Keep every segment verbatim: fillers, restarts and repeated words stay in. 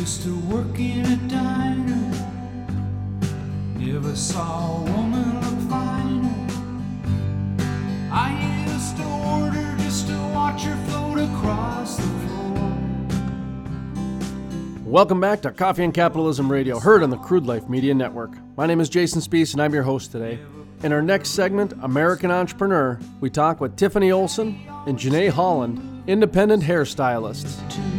used to work in a diner. Never saw a woman look finer. I used to order just to watch her float across the floor. Welcome back to Coffee and Capitalism Radio, heard on the Crude Life Media Network. My name is Jason Spees, and I'm your host today. In our next segment, American Entrepreneur, we talk with Tiffany Olson and Janae Holland, independent hairstylists.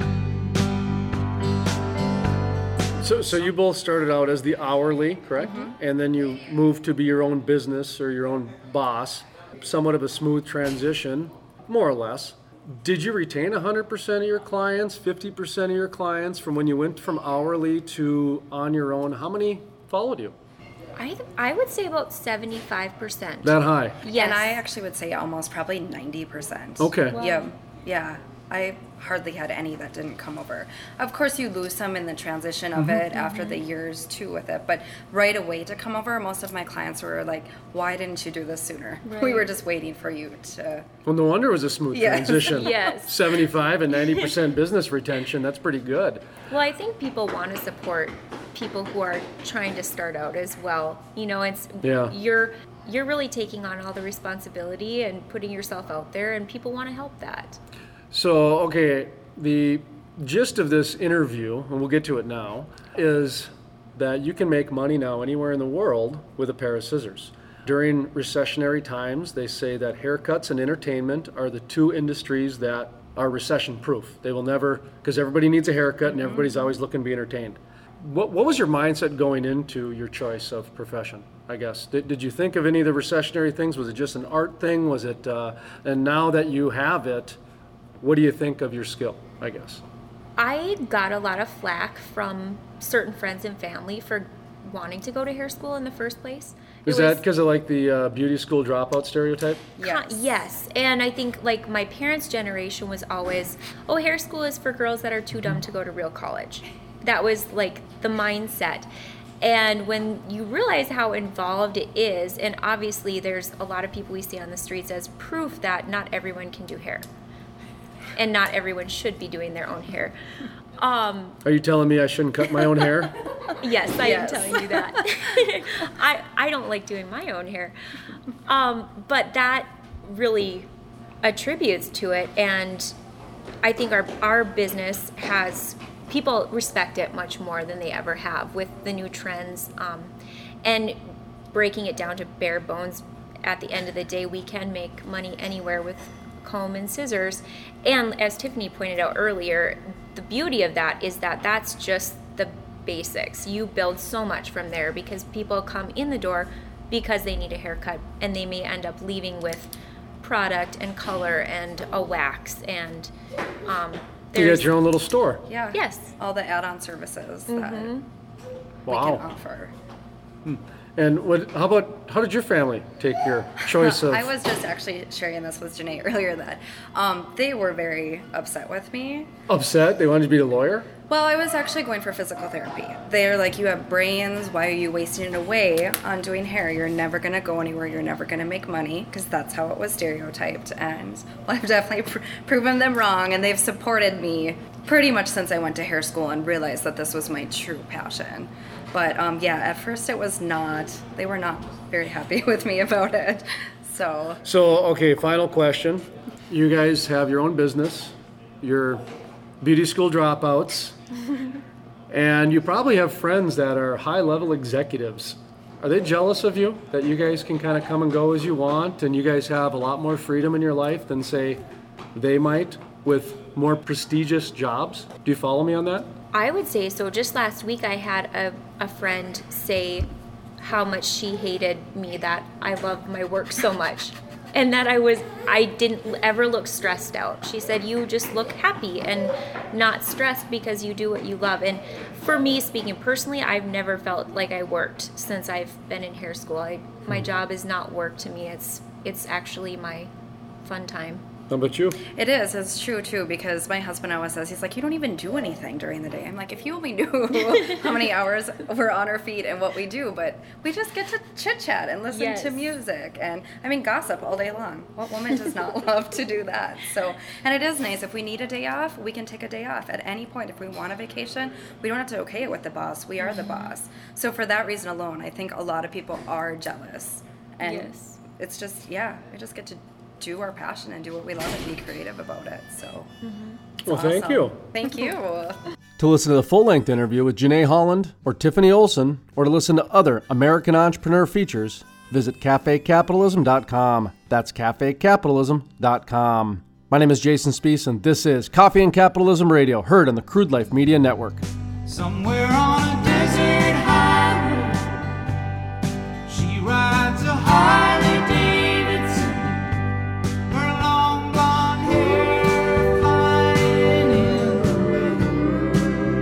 So, so you both started out as the hourly, correct? Mm-hmm. And then you moved to be your own business or your own boss. Somewhat of a smooth transition, more or less. Did you retain one hundred percent of your clients, fifty percent of your clients from when you went from hourly to on your own? How many followed you? I I would say about seventy-five percent. That high? Yes. And I actually would say almost probably ninety percent. Okay. Wow. Yeah. Yeah. I hardly had any that didn't come over. Of course, you lose some in the transition of mm-hmm. it after mm-hmm. the years too with it. But right away to come over, most of my clients were like, why didn't you do this sooner? Right. We were just waiting for you to... Well, no wonder it was a smooth yes. transition. Yes. seventy-five and ninety percent business retention. That's pretty good. Well, I think people want to support people who are trying to start out as well. You know, it's yeah. you're you're really taking on all the responsibility and putting yourself out there, and people want to help that. So, okay, the gist of this interview, and we'll get to it now, is that you can make money now anywhere in the world with a pair of scissors. During recessionary times, they say that haircuts and entertainment are the two industries that are recession-proof. They will never, because everybody needs a haircut and everybody's always looking to be entertained. What, what was your mindset going into your choice of profession, I guess? Did, did you think of any of the recessionary things? Was it just an art thing? Was it, uh, and now that you have it, what do you think of your skill, I guess? I got a lot of flack from certain friends and family for wanting to go to hair school in the first place. Is it that was, because of like the uh, beauty school dropout stereotype? Yes. yes. And I think like my parents' generation was always, oh, hair school is for girls that are too dumb to go to real college. That was like the mindset. And when you realize how involved it is, and obviously there's a lot of people we see on the streets as proof that not everyone can do hair. And not everyone should be doing their own hair. Um, Are you telling me I shouldn't cut my own hair? Yes, I yes. am telling you that. I, I don't like doing my own hair. Um, but that really attributes to it. And I think our, our business has, people respect it much more than they ever have with the new trends. Um, and breaking it down to bare bones, at the end of the day, we can make money anywhere with comb and scissors. And as Tiffany pointed out earlier, the beauty of that is that that's just the basics. You build so much from there because people come in the door because they need a haircut, and they may end up leaving with product and color and a wax and um you got your own little store. Yeah. Yes. All the add-on services mm-hmm. that wow. we can offer. Hmm. And what? How about, how did your family take your choice of... I was just actually sharing this with Janae earlier that um, they were very upset with me. Upset? They wanted you to be a lawyer? Well, I was actually going for physical therapy. They're like, you have brains, why are you wasting it away on doing hair? You're never going to go anywhere, you're never going to make money, because that's how it was stereotyped. And well, I've definitely pr- proven them wrong, and they've supported me pretty much since I went to hair school and realized that this was my true passion. But um, yeah, at first it was not, they were not very happy with me about it. So, so okay, final question. You guys have your own business, you're beauty school dropouts, and you probably have friends that are high-level executives. Are they jealous of you, that you guys can kind of come and go as you want, and you guys have a lot more freedom in your life than, say, they might with more prestigious jobs? Do you follow me on that? I would say so. Just last week I had a, a friend say how much she hated me that I love my work so much. And that I was, I didn't ever look stressed out. She said, you just look happy and not stressed because you do what you love. And for me, speaking personally, I've never felt like I worked since I've been in hair school. I, my job is not work to me. It's it's actually my fun time. How about you? It is. It's true, too, because my husband always says, he's like, you don't even do anything during the day. I'm like, if you only knew how many hours we're on our feet and what we do, but we just get to chit-chat and listen Yes. to music and, I mean, gossip all day long. What woman does not love to do that? So, and it is nice. If we need a day off, we can take a day off at any point. If we want a vacation, we don't have to okay it with the boss. We are the boss. So for that reason alone, I think a lot of people are jealous. And Yes. it's just, yeah, we just get to do our passion and do what we love and be creative about it. So, it's Well, thank awesome. you. Thank you. To listen to the full-length interview with Janae Holland or Tiffany Olson, or to listen to other American Entrepreneur features, visit cafe capitalism dot com. That's cafe capitalism dot com. My name is Jason Spiess, and this is Coffee and Capitalism Radio, heard on the Crude Life Media Network. Somewhere on a desert highway, she rides a Harley Davidson, her long blonde hair flying in the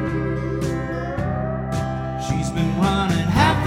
wind. She's been running half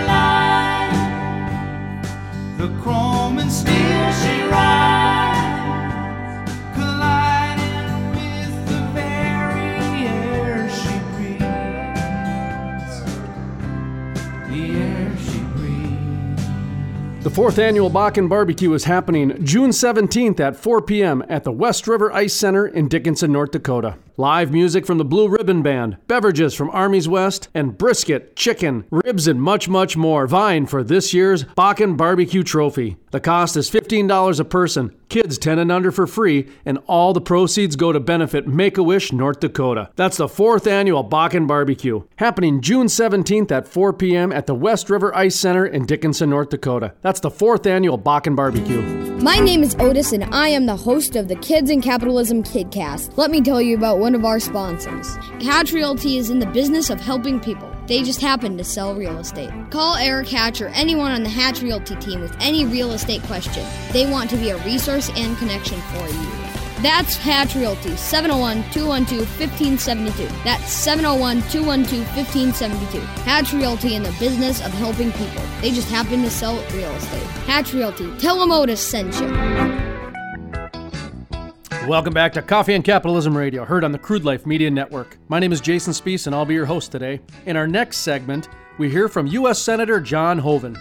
her life, the chrome and steel she rides, colliding with the very air she breathes, the air she breathes. The fourth annual Bakken Barbecue is happening June seventeenth at four p.m. at the West River Ice Center in Dickinson, North Dakota. Live music from the Blue Ribbon Band, beverages from Armies West, and brisket, chicken, ribs, and much, much more vying for this year's Bakken Barbecue Trophy. The cost is fifteen dollars a person, kids ten and under for free, and all the proceeds go to benefit Make-A-Wish North Dakota. That's the fourth annual Bakken Barbecue, happening June seventeenth at four p.m. at the West River Ice Center in Dickinson, North Dakota. That's the fourth annual Bakken Barbecue. My name is Otis, and I am the host of the Kids in Capitalism KidCast. Let me tell you about one of our sponsors. Hatch Realty is in the business of helping people. They just happen to sell real estate. Call Eric Hatch or anyone on the Hatch Realty team with any real estate question. They want to be a resource and connection for you. That's Hatch Realty, seven oh one, two one two, one five seven two. That's seven oh one, two one two, one five seven two. Hatch Realty in the business of helping people. They just happen to sell real estate. Hatch Realty. Tell them Otis sent you. Welcome back to Coffee and Capitalism Radio, heard on the Crude Life Media Network. My name is Jason Spiess, and I'll be your host today. In our next segment, we hear from U S Senator John Hoeven.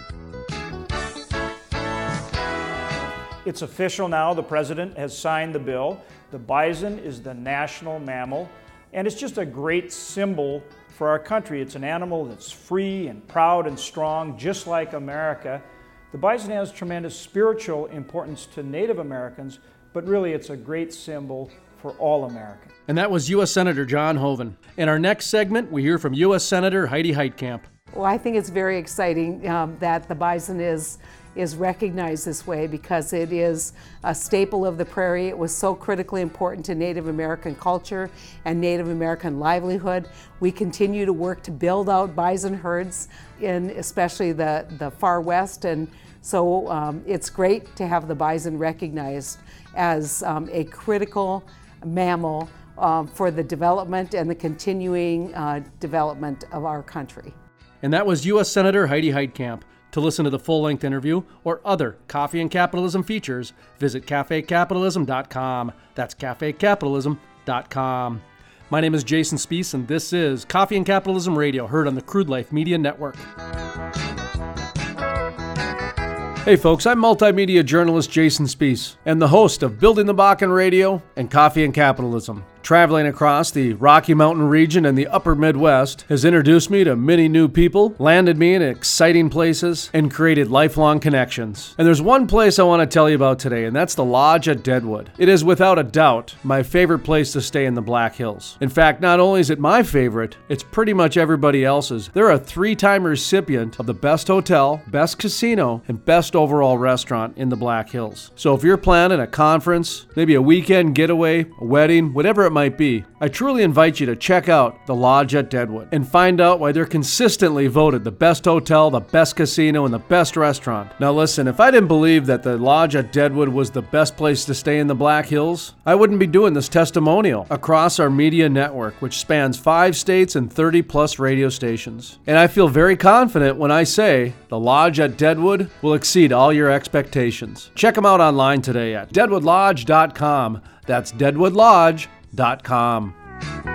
It's official now. The president has signed the bill. The bison is the national mammal, and it's just a great symbol for our country. It's an animal that's free and proud and strong, just like America. The bison has tremendous spiritual importance to Native Americans, but really it's a great symbol for all Americans. And that was U S Senator John Hoeven. In our next segment, we hear from U S Senator Heidi Heitkamp. Well, I think it's very exciting um, that the bison is is recognized this way, because it is a staple of the prairie. It was so critically important to Native American culture and Native American livelihood. We continue to work to build out bison herds in especially the, the far west, and so um, it's great to have the bison recognized as um, a critical mammal um, for the development and the continuing uh, development of our country. And that was U S Senator Heidi Heitkamp. To listen to the full-length interview or other Coffee and Capitalism features, visit cafe capitalism dot com. That's cafe capitalism dot com. My name is Jason Spiess, and this is Coffee and Capitalism Radio, heard on the Crude Life Media Network. Hey folks, I'm multimedia journalist Jason Spiess, and the host of Building the Bakken Radio and Coffee and Capitalism. Traveling across the Rocky Mountain region and the upper Midwest has introduced me to many new people, landed me in exciting places, and created lifelong connections. And there's one place I want to tell you about today, and that's the Lodge at Deadwood. It is without a doubt my favorite place to stay in the Black Hills. In fact, not only is it my favorite, it's pretty much everybody else's. They're a three-time recipient of the best hotel, best casino, and best overall restaurant in the Black Hills. So if you're planning a conference, maybe a weekend getaway, a wedding, whatever it might be, I truly invite you to check out the Lodge at Deadwood and find out why they're consistently voted the best hotel, the best casino, and the best restaurant. Now listen, if I didn't believe that the Lodge at Deadwood was the best place to stay in the Black Hills, I wouldn't be doing this testimonial across our media network, which spans five states and thirty plus radio stations. And I feel very confident when I say the Lodge at Deadwood will exceed all your expectations. Check them out online today at deadwood lodge dot com. That's deadwood lodge dot com.